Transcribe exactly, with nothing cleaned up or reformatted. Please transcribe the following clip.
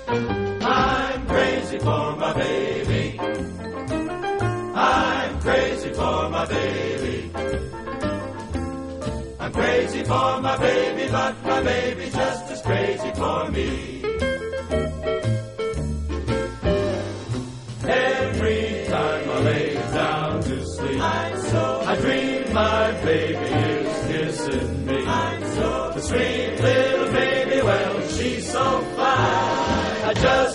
I'm crazy for my baby. I'm crazy for my baby. I'm crazy for my baby, but my baby's just as crazy for me. Every time I lay down to sleep, I'm so I dream my baby is kissing me. I'm so the sweet little baby, well, she's so fine. I just